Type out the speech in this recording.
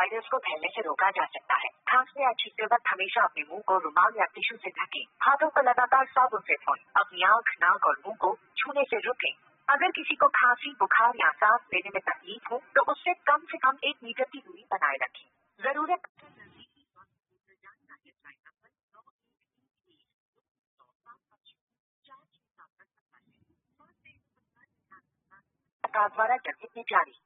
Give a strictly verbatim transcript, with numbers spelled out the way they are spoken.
Virus को फैलने से रोका जा सकता है। खांसते या छींकते वक्त हमेशा अपने मुंह को रुमाल या टिश्यू से ढकें। हाथों को लगातार साबुन से धोएं। अपनी आंख, नाक और मुंह को छूने से रोकें। अगर किसी को खांसी, बुखार या सांस लेने में तकलीफ हो तो उससे कम से कम एक मीटर की दूरी बनाए रखें। जरूरत द्वारा जनहित में जारी।